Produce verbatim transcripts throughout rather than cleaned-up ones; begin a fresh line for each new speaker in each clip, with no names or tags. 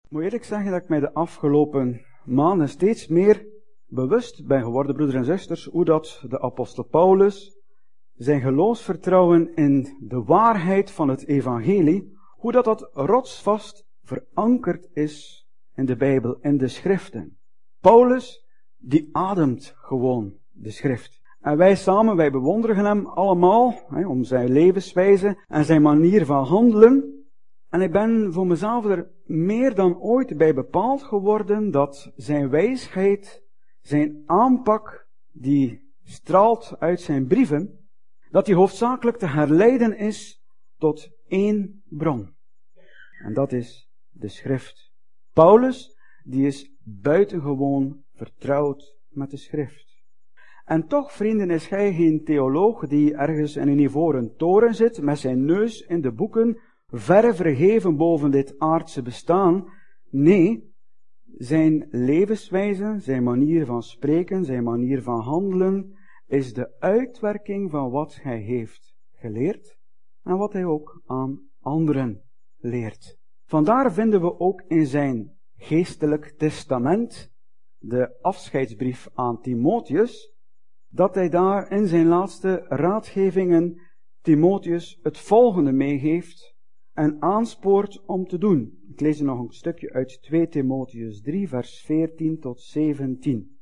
Ik moet eerlijk zeggen dat ik mij de afgelopen maanden steeds meer bewust ben geworden, broeders en zusters, hoe dat de apostel Paulus zijn geloofsvertrouwen in de waarheid van het evangelie, hoe dat dat rotsvast verankerd is in de Bijbel, in de schriften. Paulus, die ademt gewoon de schrift. En wij samen, wij bewonderen hem allemaal, hè, om zijn levenswijze en zijn manier van handelen. En ik ben voor mezelf er meer dan ooit bij bepaald geworden dat zijn wijsheid, zijn aanpak, die straalt uit zijn brieven, dat die hoofdzakelijk te herleiden is tot één bron. En dat is de schrift. Paulus, die is buitengewoon vertrouwd met de schrift. En toch, vrienden, is hij geen theoloog die ergens in een ivoren toren zit met zijn neus in de boeken, verre verheven boven dit aardse bestaan. Nee, zijn levenswijze, zijn manier van spreken, zijn manier van handelen, is de uitwerking van wat hij heeft geleerd en wat hij ook aan anderen leert. Vandaar vinden we ook in zijn geestelijk testament, de afscheidsbrief aan Timotheus, dat hij daar in zijn laatste raadgevingen Timotheus het volgende meegeeft en aanspoort om te doen. Ik lees er nog een stukje uit twee Timotheus drie, vers veertien tot zeventien.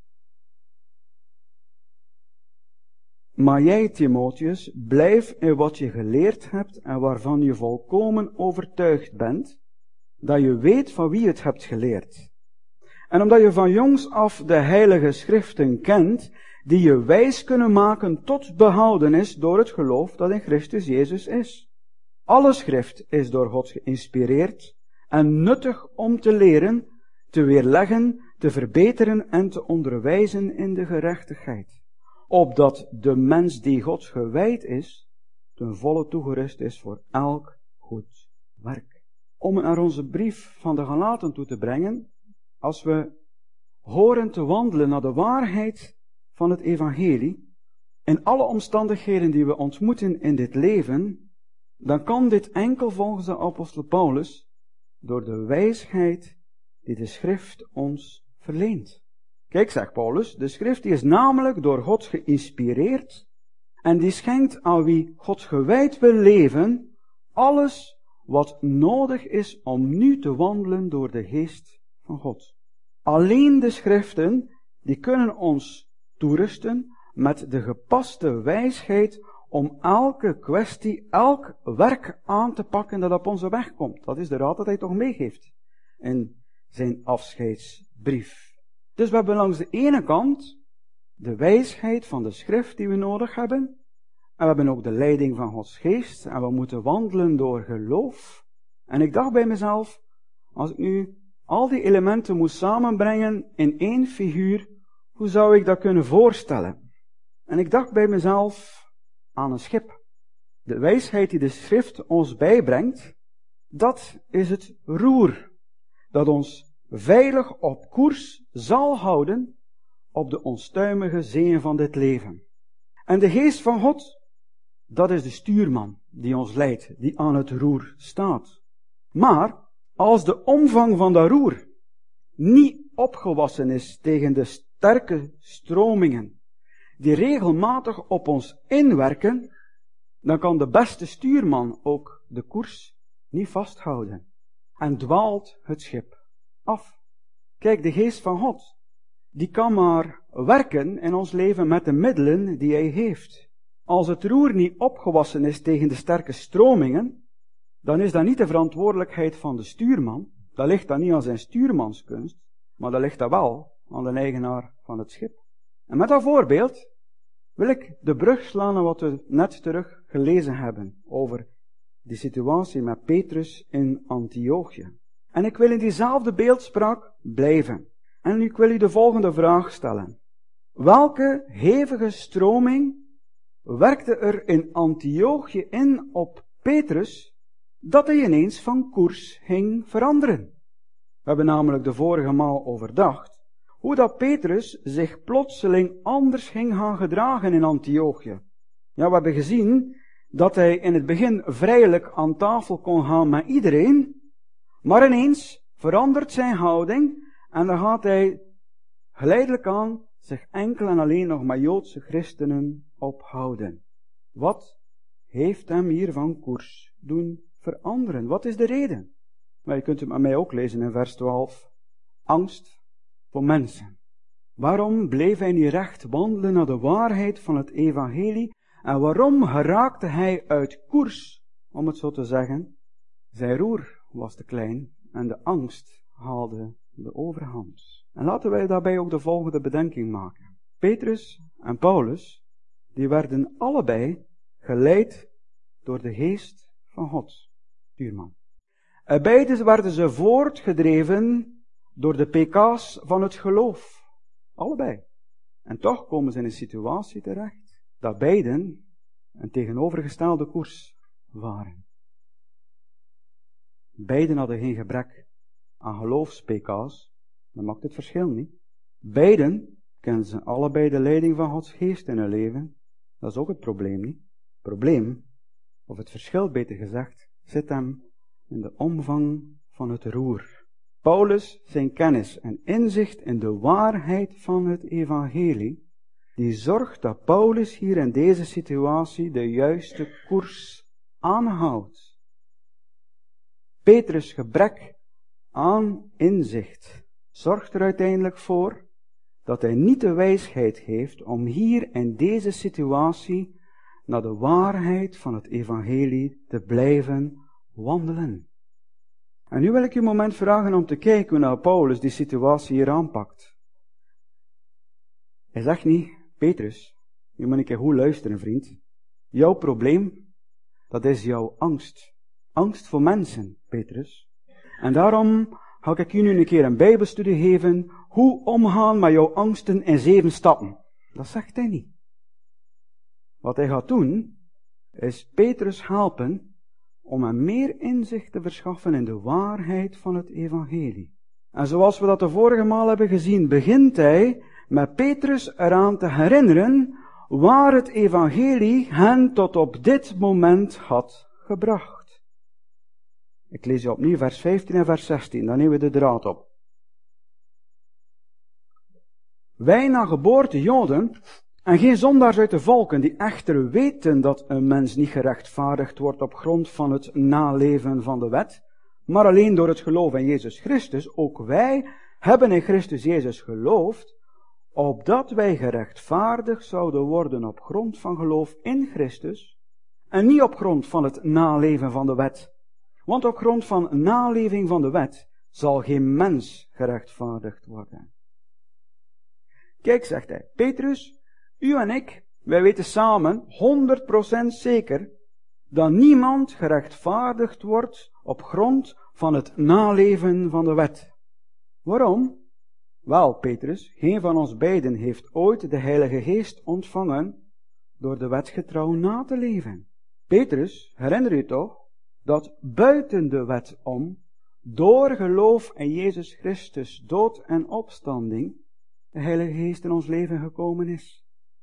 Maar jij, Timotheus, blijf in wat je geleerd hebt en waarvan je volkomen overtuigd bent, dat je weet van wie het hebt geleerd. En omdat je van jongs af de heilige schriften kent, die je wijs kunnen maken tot behoudenis door het geloof dat in Christus Jezus is. Alle schrift is door God geïnspireerd en nuttig om te leren, te weerleggen, te verbeteren en te onderwijzen in de gerechtigheid. Opdat de mens die God gewijd is, ten volle toegerust is voor elk goed werk. Om naar onze brief van de Galaten toe te brengen, als we horen te wandelen naar de waarheid van het evangelie, in alle omstandigheden die we ontmoeten in dit leven, dan kan dit enkel volgens de apostel Paulus door de wijsheid die de schrift ons verleent. Kijk, zegt Paulus, de schrift die is namelijk door God geïnspireerd en die schenkt aan wie God gewijd wil leven alles wat nodig is om nu te wandelen door de geest van God. Alleen de schriften die kunnen ons toerusten met de gepaste wijsheid om elke kwestie, elk werk aan te pakken dat op onze weg komt. Dat is de raad dat hij toch meegeeft in zijn afscheidsbrief. Dus we hebben langs de ene kant de wijsheid van de schrift die we nodig hebben. En we hebben ook de leiding van Gods geest. En we moeten wandelen door geloof. En ik dacht bij mezelf, als ik nu al die elementen moest samenbrengen in één figuur, hoe zou ik dat kunnen voorstellen? En ik dacht bij mezelf aan een schip. De wijsheid die de schrift ons bijbrengt, dat is het roer, dat ons veilig op koers zal houden op de onstuimige zeeën van dit leven. En de geest van God, dat is de stuurman die ons leidt, die aan het roer staat. Maar als de omvang van dat roer niet opgewassen is tegen de sterke stromingen die regelmatig op ons inwerken, dan kan de beste stuurman ook de koers niet vasthouden en dwaalt het schip af. Kijk, de geest van God, die kan maar werken in ons leven met de middelen die hij heeft. Als het roer niet opgewassen is tegen de sterke stromingen, dan is dat niet de verantwoordelijkheid van de stuurman. Dat ligt dan niet aan zijn stuurmanskunst, maar dat ligt dat wel aan de eigenaar van het schip. En met dat voorbeeld wil ik de brug slaan naar wat we net terug gelezen hebben over die situatie met Petrus in Antiochië. En ik wil in diezelfde beeldspraak blijven. En ik wil u de volgende vraag stellen. Welke hevige stroming werkte er in Antiochië in op Petrus, dat hij ineens van koers ging veranderen? We hebben namelijk de vorige maal overdacht hoe dat Petrus zich plotseling anders ging gaan gedragen in Antiochië. Ja, we hebben gezien dat hij in het begin vrijelijk aan tafel kon gaan met iedereen, maar ineens verandert zijn houding en dan gaat hij geleidelijk aan zich enkel en alleen nog met Joodse christenen ophouden. Wat heeft hem hier van koers doen veranderen? Wat is de reden? Maar je kunt het met mij ook lezen in vers twaalf. Angst voor mensen. Waarom bleef hij niet recht wandelen naar de waarheid van het evangelie? En waarom geraakte hij uit koers, om het zo te zeggen? Zijn roer was te klein en de angst haalde de overhand. En laten wij daarbij ook de volgende bedenking maken. Petrus en Paulus, die werden allebei geleid door de geest van God. Stuurman. En beide werden ze voortgedreven door de pk's van het geloof. Allebei. En toch komen ze in een situatie terecht dat beiden een tegenovergestelde koers waren. Beiden hadden geen gebrek aan geloofs-pk's. Dat maakt het verschil niet. Beiden kennen ze allebei de leiding van Gods geest in hun leven. Dat is ook het probleem niet. Het probleem, of het verschil beter gezegd, zit hem in de omvang van het roer. Paulus, zijn kennis en inzicht in de waarheid van het evangelie, die zorgt dat Paulus hier in deze situatie de juiste koers aanhoudt. Petrus' gebrek aan inzicht zorgt er uiteindelijk voor dat hij niet de wijsheid heeft om hier in deze situatie naar de waarheid van het evangelie te blijven wandelen. En nu wil ik u een moment vragen om te kijken hoe nou Paulus die situatie hier aanpakt. Hij zegt niet, Petrus, je moet een keer goed luisteren, vriend. Jouw probleem, dat is jouw angst. Angst voor mensen, Petrus. En daarom ga ik u nu een keer een bijbelstudie geven, hoe omgaan met jouw angsten in zeven stappen. Dat zegt hij niet. Wat hij gaat doen, is Petrus helpen om hem meer inzicht te verschaffen in de waarheid van het evangelie. En zoals we dat de vorige maal hebben gezien, begint hij met Petrus eraan te herinneren waar het evangelie hen tot op dit moment had gebracht. Ik lees je opnieuw vers vijftien en vers zestien, dan nemen we de draad op. Wij na geboorte Joden en geen zondaars uit de volken, die echter weten dat een mens niet gerechtvaardigd wordt op grond van het naleven van de wet, maar alleen door het geloof in Jezus Christus, ook wij hebben in Christus Jezus geloofd, opdat wij gerechtvaardigd zouden worden op grond van geloof in Christus, en niet op grond van het naleven van de wet. Want op grond van naleving van de wet zal geen mens gerechtvaardigd worden. Kijk, zegt hij, Petrus, u en ik, wij weten samen, honderd procent zeker, dat niemand gerechtvaardigd wordt op grond van het naleven van de wet. Waarom? Wel, Petrus, geen van ons beiden heeft ooit de Heilige Geest ontvangen door de wet getrouw na te leven. Petrus, herinner u toch, dat buiten de wet om, door geloof in Jezus Christus, dood en opstanding, de Heilige Geest in ons leven gekomen is.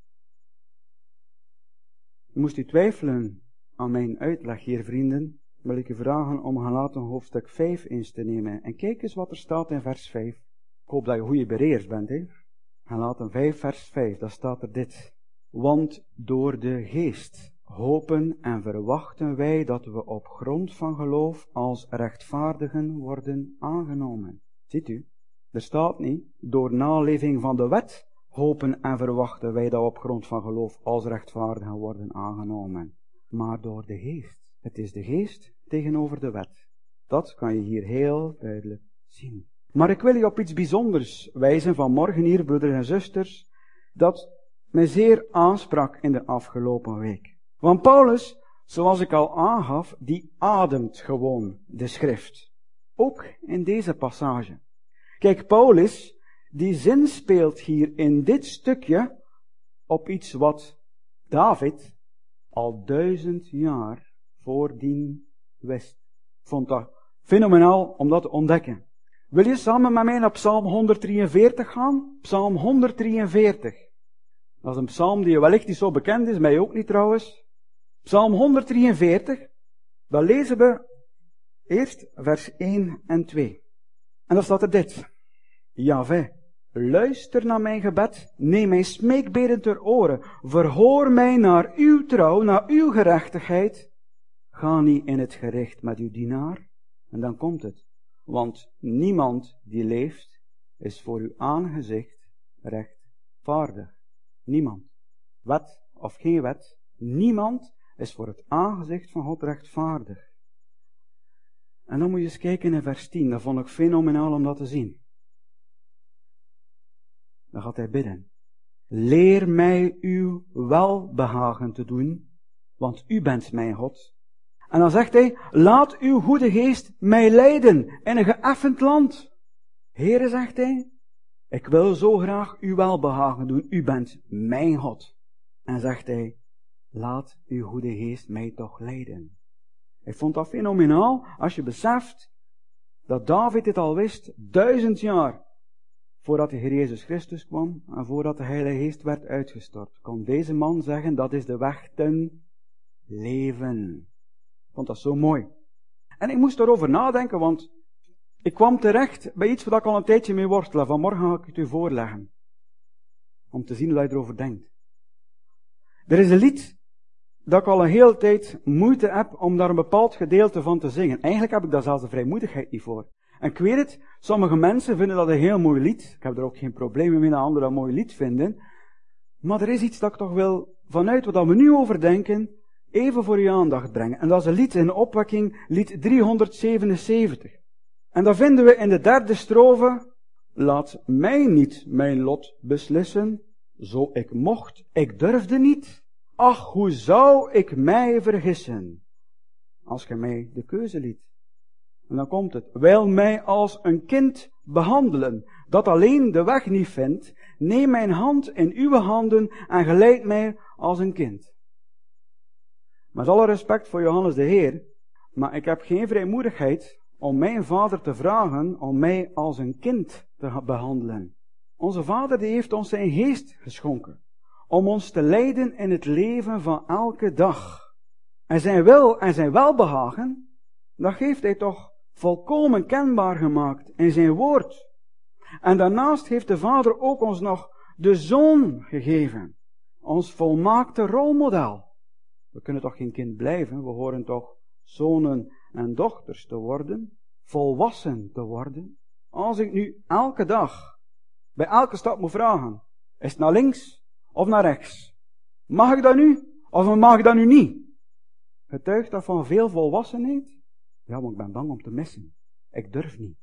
Moest u twijfelen aan mijn uitleg hier, vrienden, wil ik u vragen om Galaten hoofdstuk vijf eens te nemen. En kijk eens wat er staat in vers vijf. Ik hoop dat je goede bereers bent, hè. Galaten vijf, vers vijf, daar staat er dit. Want door de geest hopen en verwachten wij dat we op grond van geloof als rechtvaardigen worden aangenomen. Ziet u, er staat niet, door naleving van de wet hopen en verwachten wij dat we op grond van geloof als rechtvaardigen worden aangenomen. Maar door de geest. Het is de geest tegenover de wet. Dat kan je hier heel duidelijk zien. Maar ik wil je op iets bijzonders wijzen vanmorgen hier, broeders en zusters, dat mij zeer aansprak in de afgelopen week. Want Paulus, zoals ik al aangaf, die ademt gewoon de schrift. Ook in deze passage. Kijk, Paulus, die zinspeelt hier in dit stukje op iets wat David al duizend jaar voordien wist. Ik vond dat fenomenaal om dat te ontdekken. Wil je samen met mij naar Psalm honderddrieënveertig gaan? Psalm honderddrieënveertig. Dat is een psalm die wellicht niet zo bekend is, mij ook niet trouwens. Psalm honderddrieënveertig, dan lezen we eerst vers één en twee. En dan staat er dit. Jahwe, luister naar mijn gebed, neem mijn smeekbeden ter oren, verhoor mij naar uw trouw, naar uw gerechtigheid. Ga niet in het gericht met uw dienaar. En dan komt het. Want niemand die leeft, is voor uw aangezicht rechtvaardig. Niemand. Wet of geen wet, niemand is voor het aangezicht van God rechtvaardig. En dan moet je eens kijken in vers tien, dat vond ik fenomenaal om dat te zien. Dan gaat hij bidden. Leer mij uw welbehagen te doen, want u bent mijn God. En dan zegt hij, laat uw goede geest mij leiden in een geëffend land. Heere, zegt hij, ik wil zo graag uw welbehagen doen, u bent mijn God. En zegt hij, laat uw goede geest mij toch leiden. Ik vond dat fenomenaal als je beseft dat David dit al wist, duizend jaar voordat de Heer Jezus Christus kwam en voordat de Heilige Geest werd uitgestort. Kon deze man zeggen, dat is de weg ten leven. Ik vond dat zo mooi. En ik moest daarover nadenken, want ik kwam terecht bij iets waar ik al een tijdje mee wortel. Vanmorgen ga ik het u voorleggen. Om te zien hoe je erover denkt. Er is een lied dat ik al een hele tijd moeite heb om daar een bepaald gedeelte van te zingen. Eigenlijk heb ik daar zelfs de vrijmoedigheid niet voor. En ik weet het, sommige mensen vinden dat een heel mooi lied. Ik heb er ook geen problemen mee dat anderen dat een mooi lied vinden. Maar er is iets dat ik toch wil, vanuit wat we nu over denken, even voor uw aandacht brengen. En dat is een lied in de opwekking, lied driehonderdzevenenzeventig. En dat vinden we in de derde strofe. Laat mij niet mijn lot beslissen, zo ik mocht, ik durfde niet. Ach, hoe zou ik mij vergissen, als ge mij de keuze liet. En dan komt het. Wil mij als een kind behandelen, dat alleen de weg niet vindt, neem mijn hand in uw handen en geleid mij als een kind. Met alle respect voor Johannes de Heer, maar ik heb geen vrijmoedigheid om mijn vader te vragen om mij als een kind te behandelen. Onze vader die heeft ons zijn geest geschonken, om ons te leiden in het leven van elke dag. En zijn wil en zijn welbehagen, dat heeft hij toch volkomen kenbaar gemaakt in zijn woord. En daarnaast heeft de Vader ook ons nog de Zoon gegeven, ons volmaakte rolmodel. We kunnen toch geen kind blijven, we horen toch zonen en dochters te worden, volwassen te worden. Als ik nu elke dag, bij elke stap moet vragen, is het naar links of naar rechts? Mag ik dat nu of mag ik dat nu niet? Getuigt dat van veel volwassenheid? Ja, maar ik ben bang om te missen. Ik durf niet.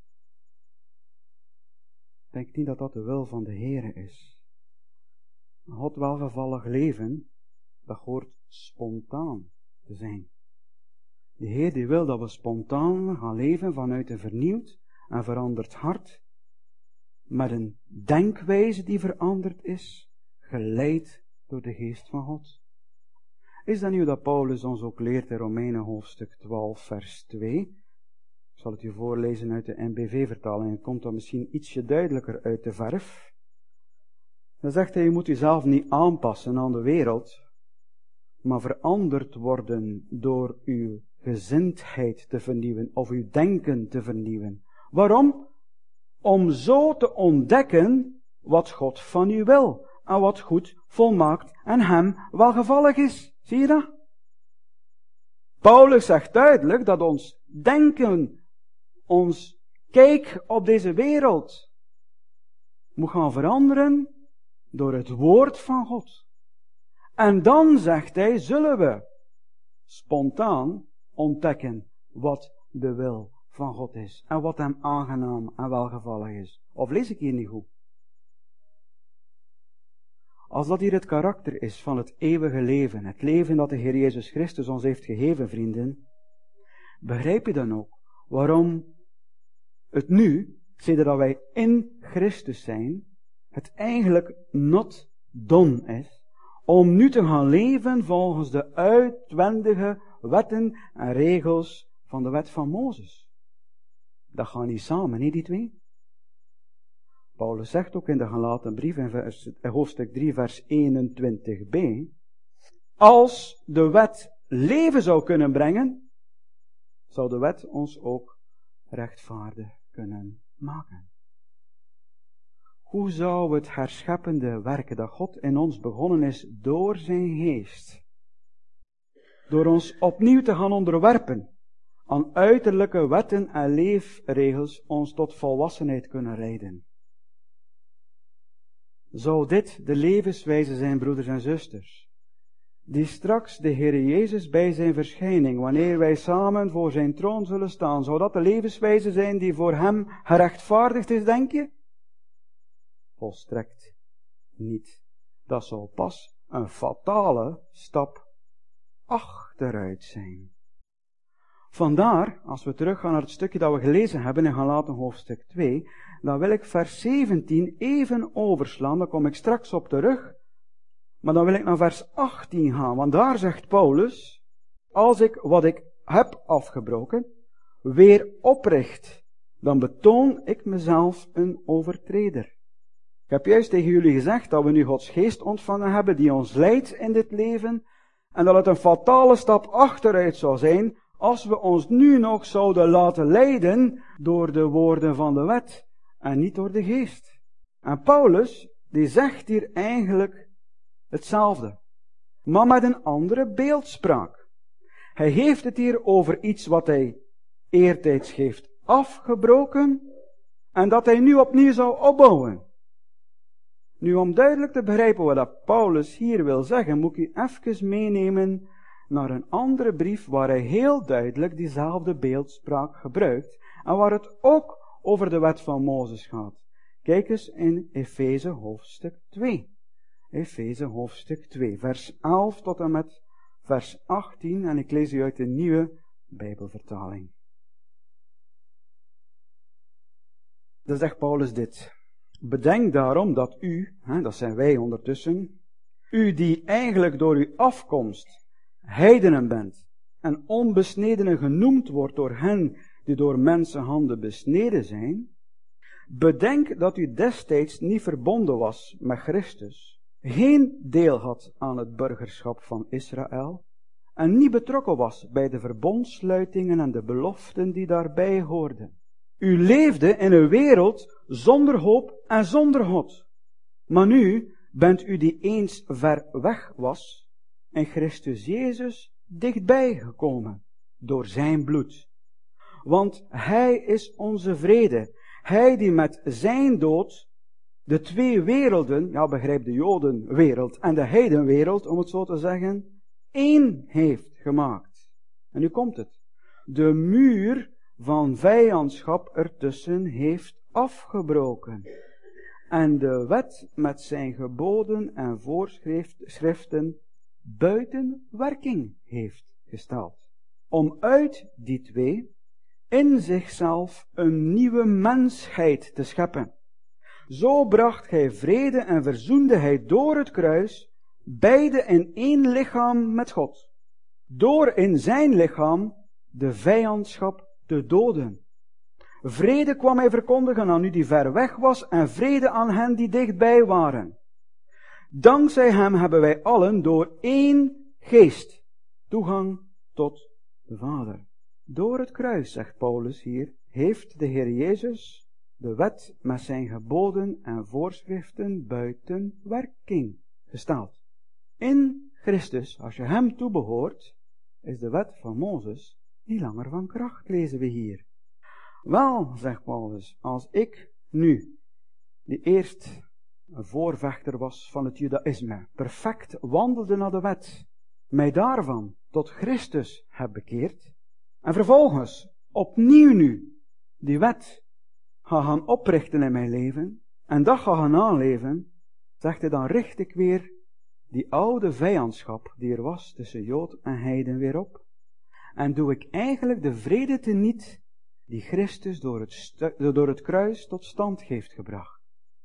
Ik denk niet dat dat de wil van de Heere is. Een God welgevallig leven, dat hoort spontaan te zijn. De Heer die wil dat we spontaan gaan leven vanuit een vernieuwd en veranderd hart, met een denkwijze die veranderd is, geleid door de geest van God. Is dat nu dat Paulus ons ook leert in Romeinen hoofdstuk twaalf vers twee? Ik zal het u voorlezen uit de N B V-vertaling. Het komt dan misschien ietsje duidelijker uit de verf. Dan zegt hij, je moet jezelf niet aanpassen aan de wereld, maar veranderd worden door uw gezindheid te vernieuwen, of uw denken te vernieuwen. Waarom? Om zo te ontdekken wat God van u wil, en wat goed, volmaakt en hem welgevallig is. Zie je dat? Paulus zegt duidelijk dat ons denken, ons kijk op deze wereld, moet gaan veranderen door het woord van God. En dan, zegt hij, zullen we spontaan ontdekken wat de wil van God is. En wat hem aangenaam en welgevallig is. Of lees ik hier niet goed? Als dat hier het karakter is van het eeuwige leven, het leven dat de Heer Jezus Christus ons heeft gegeven, vrienden, begrijp je dan ook waarom het nu, sinds dat wij in Christus zijn, het eigenlijk not done is, om nu te gaan leven volgens de uitwendige wetten en regels van de wet van Mozes. Dat gaat niet samen, niet die twee? Paulus zegt ook in de Galatenbrief in, vers, in hoofdstuk drie vers eenentwintig b, als de wet leven zou kunnen brengen, zou de wet ons ook rechtvaardig kunnen maken? Hoe zou het herscheppende werken dat God in ons begonnen is door zijn geest, door ons opnieuw te gaan onderwerpen aan uiterlijke wetten en leefregels, ons tot volwassenheid kunnen leiden? Zou dit de levenswijze zijn, broeders en zusters, die straks de Heer Jezus bij zijn verschijning, wanneer wij samen voor zijn troon zullen staan, zou dat de levenswijze zijn die voor hem gerechtvaardigd is, denk je? Volstrekt niet. Dat zou pas een fatale stap achteruit zijn. Vandaar, als we teruggaan naar het stukje dat we gelezen hebben in Galaten hoofdstuk twee, dan wil ik vers zeventien even overslaan, daar kom ik straks op terug, maar dan wil ik naar vers achttien gaan, want daar zegt Paulus, als ik wat ik heb afgebroken, weer opricht, dan betoon ik mezelf een overtreder. Ik heb juist tegen jullie gezegd dat we nu Gods geest ontvangen hebben, die ons leidt in dit leven, en dat het een fatale stap achteruit zou zijn, als we ons nu nog zouden laten leiden door de woorden van de wet, en niet door de geest. En Paulus, die zegt hier eigenlijk hetzelfde, maar met een andere beeldspraak. Hij heeft het hier over iets wat hij eertijds heeft afgebroken, en dat hij nu opnieuw zou opbouwen. Nu, om duidelijk te begrijpen wat dat Paulus hier wil zeggen, moet ik u even meenemen naar een andere brief waar hij heel duidelijk diezelfde beeldspraak gebruikt en waar het ook over de wet van Mozes gaat. Kijk eens in Efeze hoofdstuk twee. Efeze hoofdstuk twee, vers elf tot en met vers achttien, en ik lees u uit de nieuwe Bijbelvertaling. Dan zegt Paulus dit. Bedenk daarom dat u, hè, dat zijn wij ondertussen, u die eigenlijk door uw afkomst heidenen bent en onbesnedenen genoemd wordt door hen die door mensenhanden besneden zijn, bedenk dat u destijds niet verbonden was met Christus, geen deel had aan het burgerschap van Israël en niet betrokken was bij de verbondsluitingen en de beloften die daarbij hoorden. U leefde in een wereld zonder hoop en zonder God. Maar nu bent u die eens ver weg was, in Christus Jezus dichtbij gekomen, door zijn bloed. Want hij is onze vrede. Hij die met zijn dood de twee werelden, ja begrijp de Jodenwereld en de heidenwereld, om het zo te zeggen, één heeft gemaakt. En nu komt het. De muur van vijandschap ertussen heeft afgebroken. En de wet met zijn geboden en voorschriften buiten werking heeft gesteld. Om uit die twee in zichzelf een nieuwe mensheid te scheppen. Zo bracht gij vrede en verzoende hij door het kruis beide in één lichaam met God. Door in zijn lichaam de vijandschap te doden. Vrede kwam hij verkondigen aan u die ver weg was en vrede aan hen die dichtbij waren. Dankzij hem hebben wij allen door één geest toegang tot de Vader. Door het kruis, zegt Paulus hier, heeft de Heer Jezus de wet met zijn geboden en voorschriften buiten werking gesteld. In Christus, als je hem toebehoort, is de wet van Mozes niet langer van kracht, lezen we hier. Wel, zegt Paulus, als ik nu, die eerst een voorvechter was van het judaïsme, perfect wandelde naar de wet, mij daarvan tot Christus heb bekeerd, en vervolgens opnieuw nu die wet ga gaan oprichten in mijn leven, en dat ga gaan aanleven, zegt hij, dan richt ik weer die oude vijandschap die er was tussen Jood en heiden weer op, en doe ik eigenlijk de vrede teniet die Christus door het, stu- door het kruis tot stand heeft gebracht.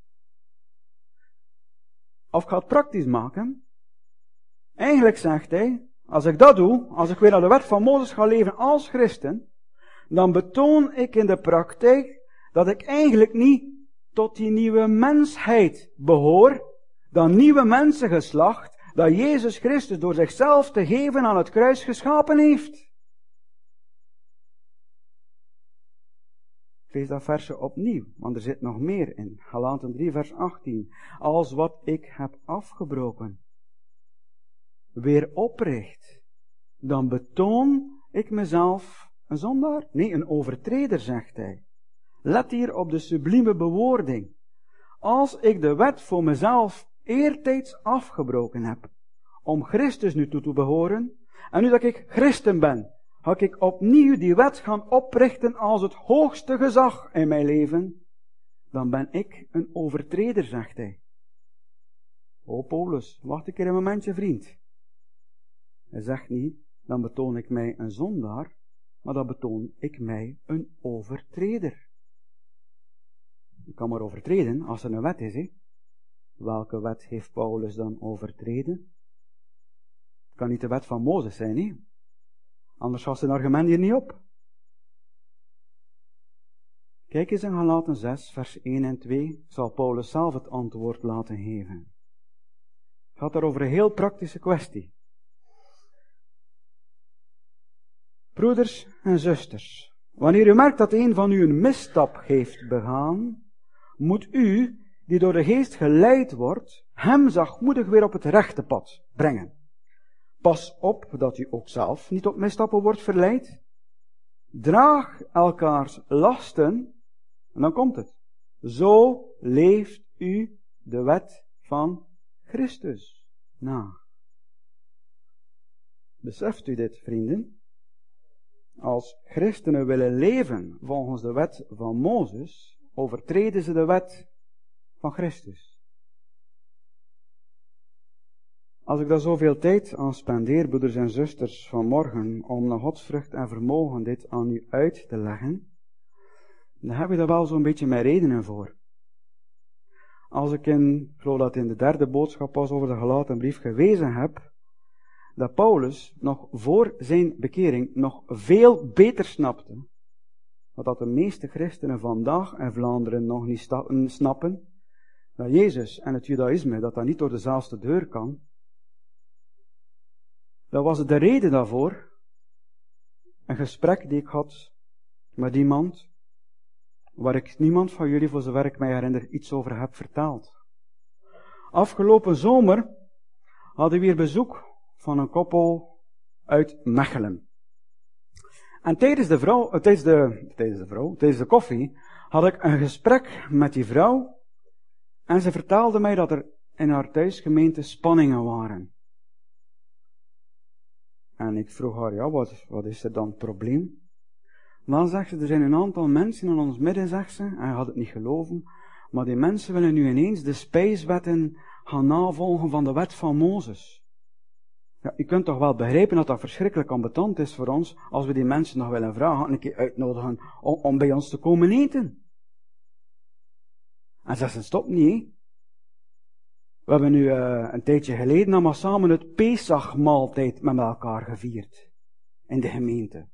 Of ik ga het praktisch maken. Eigenlijk zegt hij, als ik dat doe, als ik weer naar de wet van Mozes ga leven als christen, dan betoon ik in de praktijk dat ik eigenlijk niet tot die nieuwe mensheid behoor, dat nieuwe mensengeslacht, dat Jezus Christus door zichzelf te geven aan het kruis geschapen heeft. lees dat versje opnieuw, want er zit nog meer in. Galaten drie vers achttien. Als wat ik heb afgebroken weer opricht, dan betoon ik mezelf een zondaar? Nee, een overtreder, zegt hij. Let hier op de sublieme bewoording. Als ik de wet voor mezelf eertijds afgebroken heb, om Christus nu toe te behoren, en nu dat ik christen ben, ga ik opnieuw die wet gaan oprichten als het hoogste gezag in mijn leven, dan ben ik een overtreder, zegt hij. O Paulus, wacht een keer een momentje, vriend. Hij zegt niet, dan betoon ik mij een zondaar, maar dan betoon ik mij een overtreder. Je kan maar overtreden als er een wet is, hè. Welke wet heeft Paulus dan overtreden? Het kan niet de wet van Mozes zijn, hè. Anders was zijn argument hier niet op. Kijk eens in Galaten zes, vers één en twee, zal Paulus zelf het antwoord laten geven. Het gaat daar over een heel praktische kwestie. Broeders en zusters, wanneer u merkt dat een van u een misstap heeft begaan, moet u, die door de geest geleid wordt, hem zachtmoedig weer op het rechte pad brengen. Pas op dat u ook zelf niet op misstappen wordt verleid. Draag elkaars lasten, en dan komt het. Zo leeft u de wet van Christus na. Beseft u dit, vrienden? Als christenen willen leven volgens de wet van Mozes, overtreden ze de wet van Christus. Als ik daar zoveel tijd aan spendeer, broeders en zusters, vanmorgen, om naar godsvrucht en vermogen dit aan u uit te leggen, dan heb ik daar wel zo'n beetje mijn redenen voor. Als ik in, ik geloof dat in de derde boodschap pas over de Galatenbrief gewezen heb, dat Paulus nog voor zijn bekering nog veel beter snapte, wat dat de meeste christenen vandaag in Vlaanderen nog niet sta- snappen, dat Jezus en het Judaïsme, dat dat niet door dezelfde deur kan. Dat was de reden daarvoor, een gesprek die ik had met iemand, waar ik niemand van jullie, voor zover ik mij herinner, iets over heb verteld. Afgelopen zomer hadden we weer bezoek van een koppel uit Mechelen. En tijdens de vrouw, uh, tijdens de, tijdens de vrouw, tijdens de koffie, had ik een gesprek met die vrouw, en ze vertelde mij dat er in haar thuisgemeente spanningen waren. En ik vroeg haar, ja, wat, wat is er dan het probleem? Dan zegt ze, er zijn een aantal mensen in ons midden, zegt ze, en hij had het niet geloven, maar die mensen willen nu ineens de spijswetten gaan navolgen van de wet van Mozes. Ja, u kunt toch wel begrijpen dat dat verschrikkelijk ambetant is voor ons, als we die mensen nog willen vragen, een keer uitnodigen om, om bij ons te komen eten. En ze zegt, stop niet, hè. We hebben nu uh, een tijdje geleden allemaal samen het Pesachmaaltijd met elkaar gevierd. In de gemeente.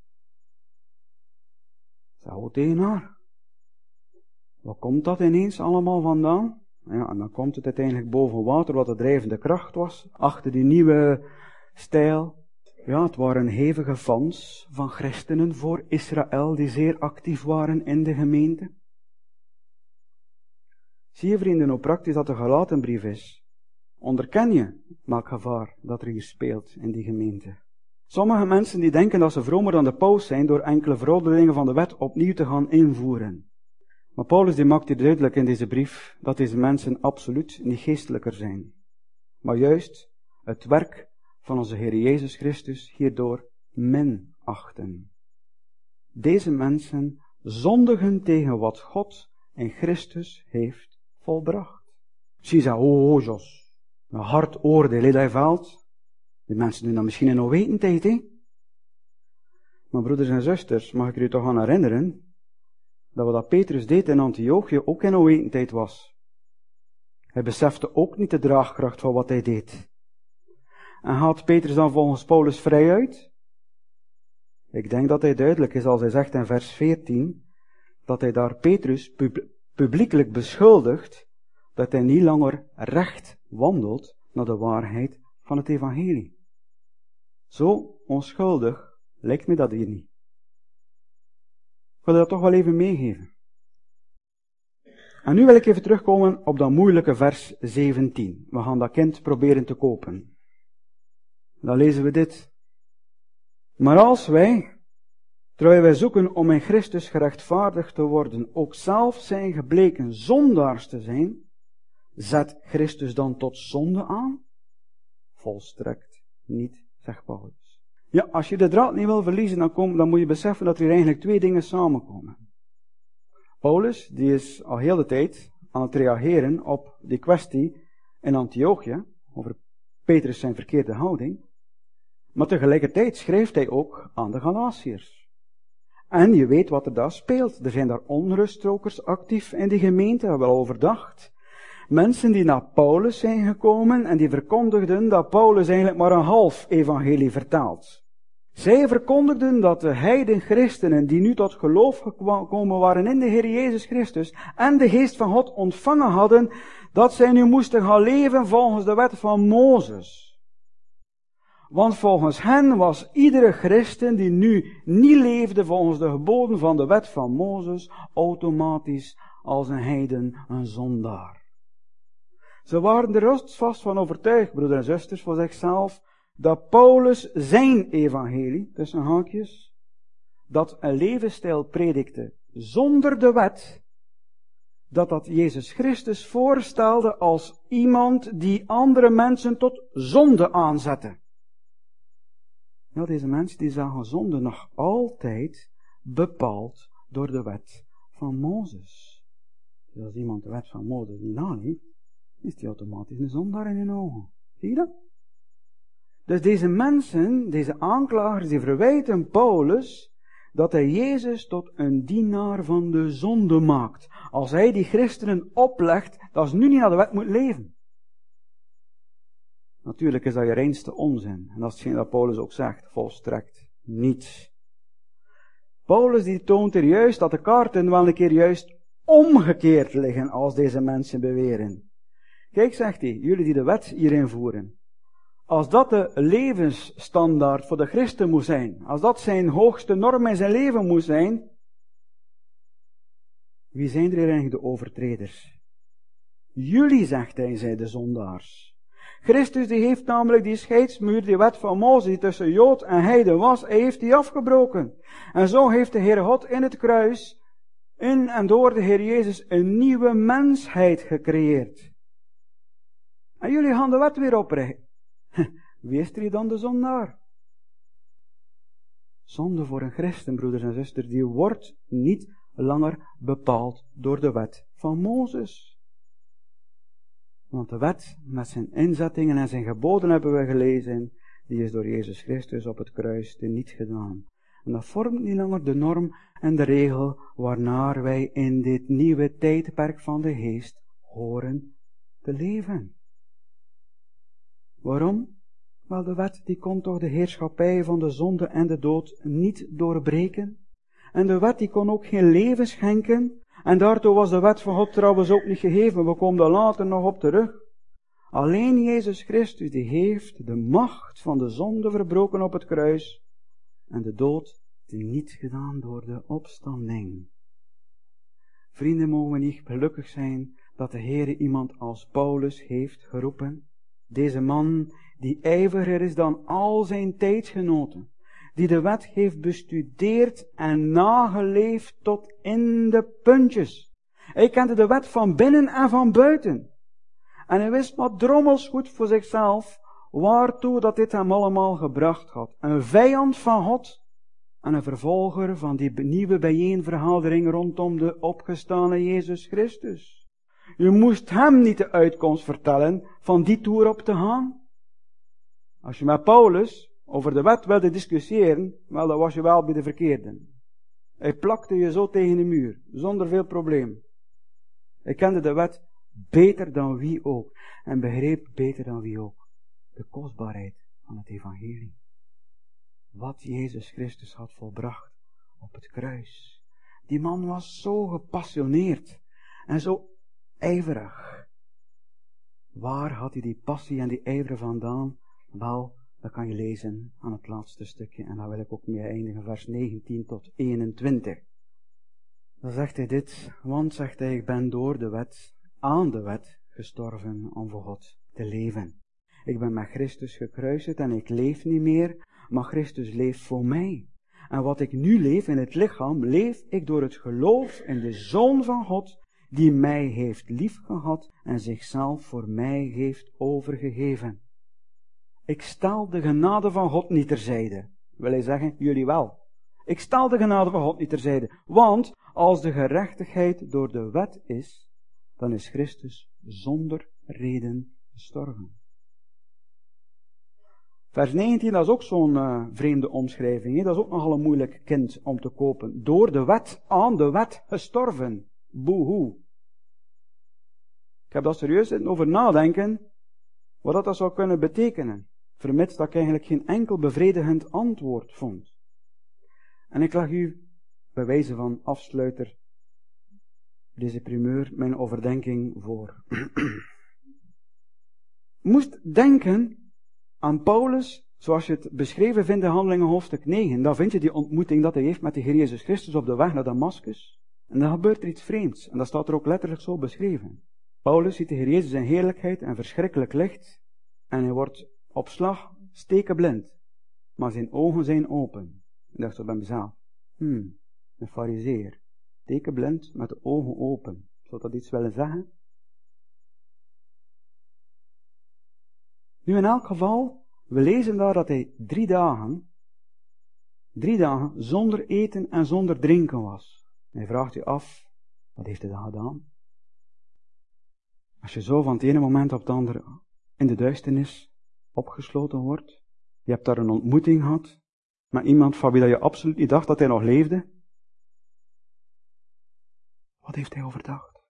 Zeg, hoe tegen haar? Wat komt dat ineens allemaal vandaan? Ja, en dan komt het uiteindelijk boven water, wat de drijvende kracht was, achter die nieuwe stijl. Ja, het waren hevige fans van christenen voor Israël, die zeer actief waren in de gemeente. Zie je, vrienden, hoe praktisch dat de Galatenbrief is? Onderken je welk gevaar dat er hier speelt in die gemeente? Sommige mensen die denken dat ze vromer dan de paus zijn door enkele verordeningen van de wet opnieuw te gaan invoeren. Maar Paulus die maakt hier duidelijk in deze brief dat deze mensen absoluut niet geestelijker zijn. Maar juist het werk van onze Heer Jezus Christus hierdoor minachten. Deze mensen zondigen tegen wat God in Christus heeft volbracht. Zie je, oh, oh Jos, een hard oordeel, hè, dat je valt. Die mensen doen dat misschien in onwetendheid, hè. Maar broeders en zusters, mag ik u toch aan herinneren, dat wat dat Petrus deed in Antiochië ook in onwetendheid was. Hij besefte ook niet de draagkracht van wat hij deed. En gaat Petrus dan volgens Paulus vrij uit? Ik denk dat hij duidelijk is als hij zegt in vers veertien, dat hij daar Petrus pub- publiekelijk beschuldigt, dat hij niet langer recht wandelt naar de waarheid van het evangelie. Zo onschuldig lijkt me dat hier niet. Ik wil dat toch wel even meegeven. En nu wil ik even terugkomen op dat moeilijke vers zeventien. We gaan dat kind proberen te kopen. Dan lezen we dit. Maar als wij, terwijl wij zoeken om in Christus gerechtvaardigd te worden, ook zelf zijn gebleken zondaars te zijn, zet Christus dan tot zonde aan? Volstrekt niet, zegt Paulus. Ja, als je de draad niet wil verliezen, dan, kom, dan moet je beseffen dat er eigenlijk twee dingen samenkomen. Paulus, die is al heel de tijd aan het reageren op die kwestie in Antiochië, over Petrus zijn verkeerde houding. Maar tegelijkertijd schrijft hij ook aan de Galatiërs. En je weet wat er daar speelt. Er zijn daar onruststokers actief in die gemeente, hebben we al overdacht. Mensen die naar Paulus zijn gekomen en die verkondigden dat Paulus eigenlijk maar een half evangelie vertaalt. Zij verkondigden dat de heiden christenen die nu tot geloof gekomen waren in de Heer Jezus Christus en de geest van God ontvangen hadden, dat zij nu moesten gaan leven volgens de wet van Mozes. Want volgens hen was iedere christen die nu niet leefde volgens de geboden van de wet van Mozes automatisch als een heiden, een zondaar. Ze waren er rotsvast van overtuigd, broeders en zusters, voor zichzelf, dat Paulus zijn evangelie, tussen haakjes, dat een levensstijl predikte zonder de wet, dat dat Jezus Christus voorstelde als iemand die andere mensen tot zonde aanzette. Ja, deze mensen die zagen zonde nog altijd bepaald door de wet van Mozes. Dus als iemand de wet van Mozes niet naleeft, is die automatisch een zondaar in hun ogen. Zie je dat? Dus deze mensen, deze aanklagers, die verwijten Paulus dat hij Jezus tot een dienaar van de zonde maakt. Als hij die christenen oplegt dat ze nu niet naar de wet moeten leven. Natuurlijk is dat je reinste onzin. En dat is hetgeen dat Paulus ook zegt. Volstrekt niet. Paulus die toont er juist dat de kaarten wel een keer juist omgekeerd liggen als deze mensen beweren. Kijk, zegt hij, jullie die de wet hier invoeren. Als dat de levensstandaard voor de christen moet zijn, als dat zijn hoogste norm in zijn leven moet zijn, wie zijn er hier eigenlijk de overtreders? Jullie, zegt hij, zijn de zondaars. Christus die heeft namelijk die scheidsmuur, die wet van Mozes, die tussen Jood en heiden was, hij heeft die afgebroken. En zo heeft de Heer God in het kruis, in en door de Heer Jezus, een nieuwe mensheid gecreëerd. En jullie gaan de wet weer oprichten. Wie is er hier dan de zondaar? Zonde voor een christen, broeders en zusters, die wordt niet langer bepaald door de wet van Mozes. Want de wet met zijn inzettingen en zijn geboden hebben we gelezen, die is door Jezus Christus op het kruis niet gedaan. En dat vormt niet langer de norm en de regel waarnaar wij in dit nieuwe tijdperk van de geest horen te leven. Waarom? Wel, de wet die kon toch de heerschappij van de zonde en de dood niet doorbreken. En de wet die kon ook geen leven schenken. En daartoe was de wet van God trouwens ook niet gegeven. We komen daar later nog op terug. Alleen Jezus Christus die heeft de macht van de zonde verbroken op het kruis. En de dood die niet gedaan door de opstanding. Vrienden, mogen we niet gelukkig zijn dat de Heer iemand als Paulus heeft geroepen. Deze man die ijveriger is dan al zijn tijdgenoten. Die de wet heeft bestudeerd en nageleefd tot in de puntjes. Hij kende de wet van binnen en van buiten. En hij wist wat drommels goed voor zichzelf, waartoe dat dit hem allemaal gebracht had. Een vijand van God en een vervolger van die nieuwe bijeenvergadering rondom de opgestane Jezus Christus. Je moest hem niet de uitkomst vertellen van die toer op te gaan. Als je met Paulus over de wet wilde discussiëren, wel, dan was je wel bij de verkeerden. Hij plakte je zo tegen de muur, zonder veel probleem. Hij kende de wet beter dan wie ook, en begreep beter dan wie ook de kostbaarheid van het evangelie. Wat Jezus Christus had volbracht op het kruis. Die man was zo gepassioneerd en zo ijverig. Waar had hij die passie en die ijver vandaan? Wel, dat kan je lezen aan het laatste stukje. En daar wil ik ook mee eindigen, vers negentien tot eenentwintig. Dan zegt hij dit, want, zegt hij, ik ben door de wet, aan de wet, gestorven om voor God te leven. Ik ben met Christus gekruisigd en ik leef niet meer, maar Christus leeft voor mij. En wat ik nu leef in het lichaam, leef ik door het geloof in de Zoon van God, die mij heeft liefgehad en zichzelf voor mij heeft overgegeven. Ik stel de genade van God niet terzijde. Wil hij zeggen, jullie wel. Ik stel de genade van God niet terzijde. Want als de gerechtigheid door de wet is, dan is Christus zonder reden gestorven. Vers negentien, dat is ook zo'n uh, vreemde omschrijving. Hè? Dat is ook nogal een moeilijk kind om te kopen. Door de wet, aan de wet gestorven. Boehoe. Ik heb daar serieus zitten over nadenken, wat dat, dat zou kunnen betekenen. Vermits dat ik eigenlijk geen enkel bevredigend antwoord vond. En ik leg u, bij wijze van afsluiter, deze primeur, mijn overdenking voor. Moest denken aan Paulus, zoals je het beschreven vindt in Handelingen hoofdstuk negen. Dan vind je die ontmoeting dat hij heeft met de Heer Jezus Christus op de weg naar Damascus. En dan gebeurt er iets vreemds. En dat staat er ook letterlijk zo beschreven. Paulus ziet de Heer Jezus in heerlijkheid en verschrikkelijk licht. En hij wordt op slag stekenblind. Maar zijn ogen zijn open. Ik dacht zo bij mezelf. Hmm, een farizeer. Stekenblind met de ogen open. Zou dat iets willen zeggen? Nu in elk geval, we lezen daar dat hij drie dagen, drie dagen zonder eten en zonder drinken was. En hij vraagt u af, wat heeft hij dan gedaan? Als je zo van het ene moment op het andere in de duisternis opgesloten wordt, je hebt daar een ontmoeting gehad met iemand van wie je absoluut niet dacht dat hij nog leefde. Wat heeft hij overdacht?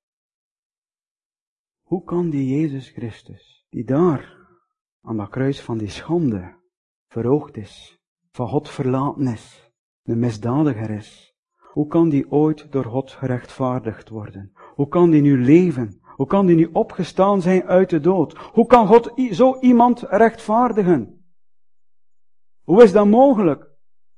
Hoe kan die Jezus Christus, die daar aan dat kruis van die schande verhoogd is, van God verlaten is, de misdadiger is, hoe kan die ooit door God gerechtvaardigd worden? Hoe kan die nu leven? Hoe kan die nu opgestaan zijn uit de dood? Hoe kan God zo iemand rechtvaardigen? Hoe is dat mogelijk?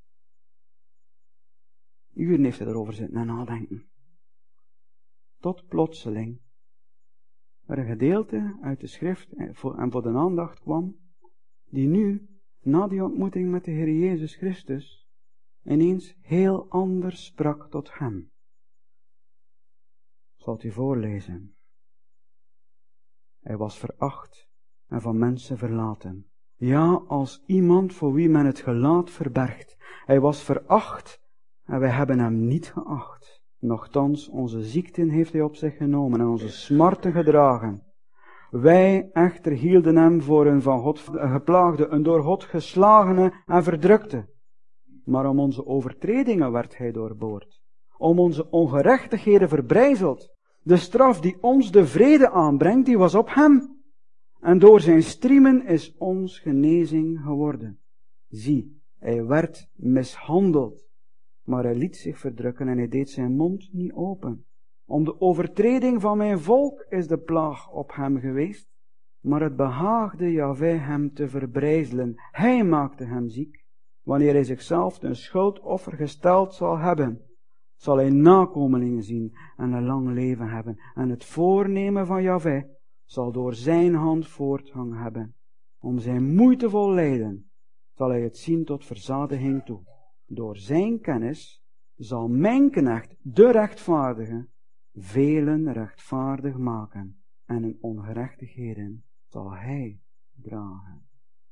Uren heeft hij erover zitten en nadenken. Tot plotseling er een gedeelte uit de schrift en voor de aandacht kwam, die nu, na die ontmoeting met de Heer Jezus Christus, ineens heel anders sprak tot hem. Ik zal het u voorlezen. Hij was veracht en van mensen verlaten. Ja, als iemand voor wie men het gelaat verbergt. Hij was veracht en wij hebben hem niet geacht. Nochtans, onze ziekten heeft hij op zich genomen en onze smarten gedragen. Wij echter hielden hem voor een van God geplaagde, een door God geslagene en verdrukte. Maar om onze overtredingen werd hij doorboord, om onze ongerechtigheden verbrijzeld. De straf die ons de vrede aanbrengt, die was op hem. En door zijn striemen is ons genezing geworden. Zie, hij werd mishandeld. Maar hij liet zich verdrukken en hij deed zijn mond niet open. Om de overtreding van mijn volk is de plaag op hem geweest. Maar het behaagde Jahweh hem te verbrijzelen. Hij maakte hem ziek. Wanneer hij zichzelf ten schuldoffer gesteld zal hebben, zal hij nakomelingen zien en een lang leven hebben. En het voornemen van Jahweh zal door zijn hand voortgang hebben. Om zijn moeitevol lijden zal hij het zien tot verzadiging toe. Door zijn kennis zal mijn knecht, de rechtvaardige, velen rechtvaardig maken. En hun ongerechtigheden zal hij dragen.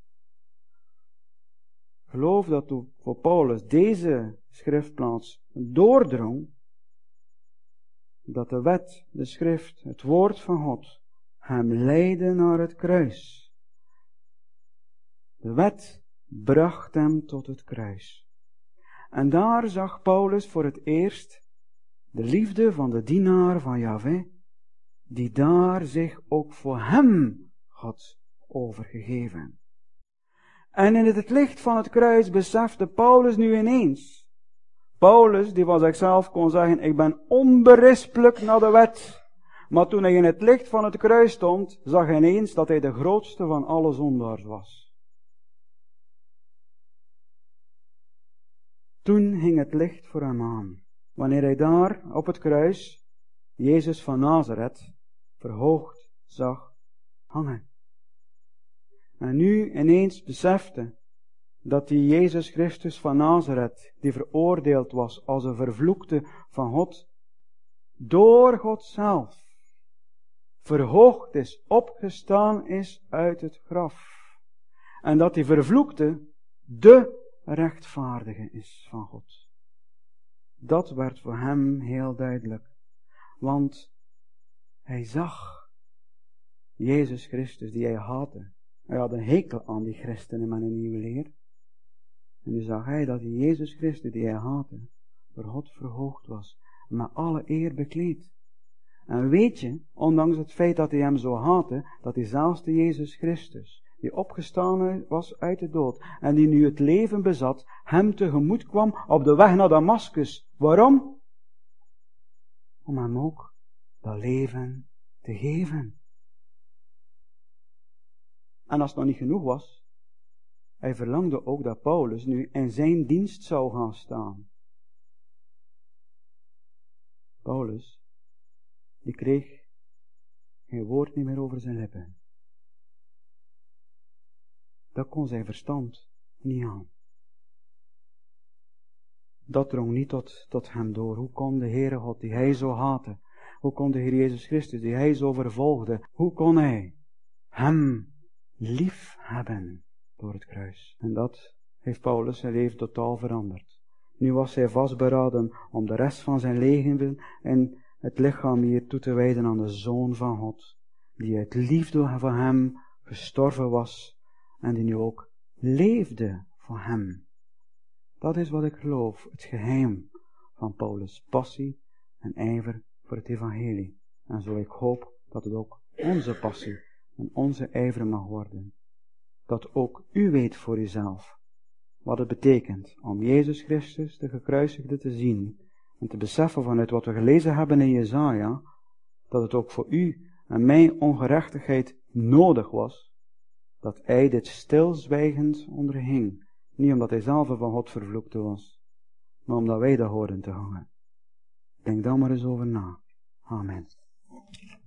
Ik geloof dat toen voor Paulus deze schriftplaats doordrong, dat de wet, de schrift, het woord van God, hem leidde naar het kruis. De wet bracht hem tot het kruis. En daar zag Paulus voor het eerst de liefde van de dienaar van Jahweh, die daar zich ook voor hem had overgegeven. En in het licht van het kruis besefte Paulus nu ineens. Paulus, die van zichzelf kon zeggen, ik ben onberispelijk naar de wet. Maar toen hij in het licht van het kruis stond, zag hij ineens dat hij de grootste van alle zondaars was. Toen hing het licht voor hem aan. wanneer hij daar op het kruis Jezus van Nazareth verhoogd zag hangen. En nu ineens besefte dat die Jezus Christus van Nazareth, die veroordeeld was als een vervloekte van God, door God zelf verhoogd is, opgestaan is uit het graf. En dat die vervloekte de rechtvaardige is van God. Dat werd voor hem heel duidelijk. Want hij zag Jezus Christus die hij haatte. Hij had een hekel aan die christenen met een nieuwe leer. En nu zag hij dat die Jezus Christus die hij haatte, door God verhoogd was. Met alle eer bekleed. En weet je, ondanks het feit dat hij hem zo haatte, dat diezelfde Jezus Christus, die opgestaan was uit de dood, en die nu het leven bezat, hem tegemoet kwam op de weg naar Damaskus. Waarom? Om hem ook dat leven te geven. En als het nog niet genoeg was, hij verlangde ook dat Paulus nu in zijn dienst zou gaan staan. Paulus, die kreeg geen woord niet meer over zijn lippen. Dat kon zijn verstand niet aan. Dat drong niet tot, tot hem door. Hoe kon de Heere God, die hij zo haatte, hoe kon de Heer Jezus Christus, die hij zo vervolgde, hoe kon hij hem lief hebben door het kruis? En dat heeft Paulus zijn leven totaal veranderd. Nu was hij vastberaden om de rest van zijn leven en het lichaam hier toe te wijden aan de Zoon van God, die uit liefde voor hem gestorven was en die nu ook leefde voor hem. Dat is wat ik geloof, het geheim van Paulus' passie en ijver voor het evangelie. En zo ik hoop dat het ook onze passie en onze ijver mag worden. Dat ook u weet voor uzelf wat het betekent om Jezus Christus, de gekruisigde, te zien en te beseffen vanuit wat we gelezen hebben in Jesaja, dat het ook voor u en mijn ongerechtigheid nodig was, dat hij dit stilzwijgend onderging. Niet omdat hij zelf van God vervloekte was, maar omdat wij dat hoorden te hangen. Denk daar maar eens over na. Amen.